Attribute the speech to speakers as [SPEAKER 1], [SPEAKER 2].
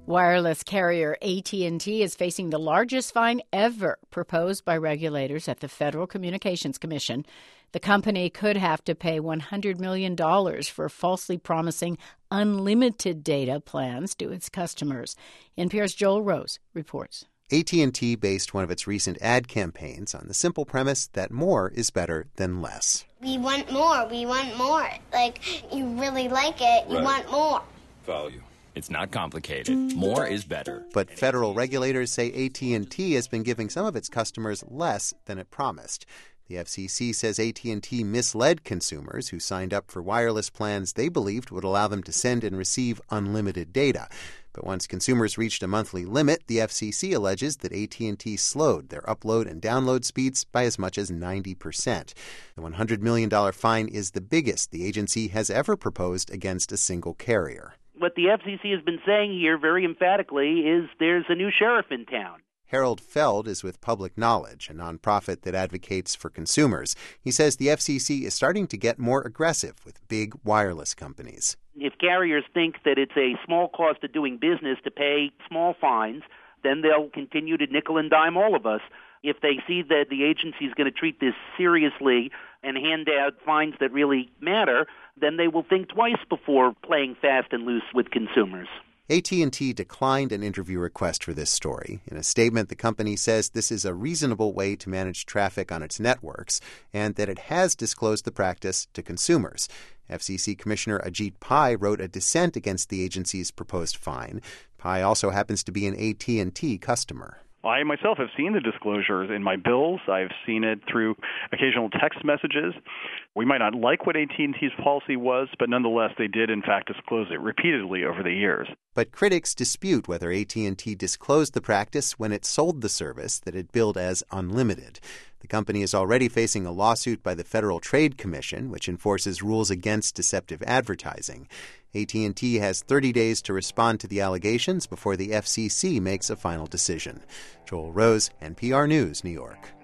[SPEAKER 1] Wireless carrier AT&T is facing the largest fine ever proposed by regulators at the Federal Communications Commission. The company could have to pay $100 million for falsely promising unlimited data plans to its customers. NPR's Joel Rose reports.
[SPEAKER 2] AT&T based one of its recent ad campaigns on the simple premise that more is better than less.
[SPEAKER 3] We want more. We want more. Like, you really like it. You want more.
[SPEAKER 4] Value. It's not complicated. More is better.
[SPEAKER 2] But federal regulators say AT&T has been giving some of its customers less than it promised. The FCC says AT&T misled consumers who signed up for wireless plans they believed would allow them to send and receive unlimited data. But once consumers reached a monthly limit, the FCC alleges that AT&T slowed their upload and download speeds by as much as 90%. The $100 million fine is the biggest the agency has ever proposed against a single carrier.
[SPEAKER 5] What the FCC has been saying here very emphatically is there's a new sheriff in town.
[SPEAKER 2] Harold Feld is with Public Knowledge, a nonprofit that advocates for consumers. He says the FCC is starting to get more aggressive with big wireless companies.
[SPEAKER 5] If carriers think that it's a small cost of doing business to pay small fines, then they'll continue to nickel and dime all of us. If they see that the agency is going to treat this seriously and hand out fines that really matter, then they will think twice before playing fast and loose with consumers.
[SPEAKER 2] AT&T declined an interview request for this story. In a statement, the company says this is a reasonable way to manage traffic on its networks and that it has disclosed the practice to consumers. FCC Commissioner Ajit Pai wrote a dissent against the agency's proposed fine. Pai also happens to be an AT&T customer.
[SPEAKER 6] I myself have seen the disclosures in my bills. I've seen it through occasional text messages. We might not like what AT&T's policy was, but nonetheless, they did, in fact, disclose it repeatedly over the years.
[SPEAKER 2] But critics dispute whether AT&T disclosed the practice when it sold the service that it billed as unlimited. The company is already facing a lawsuit by the Federal Trade Commission, which enforces rules against deceptive advertising. AT&T has 30 days to respond to the allegations before the FCC makes a final decision. Joel Rose, NPR News, New York.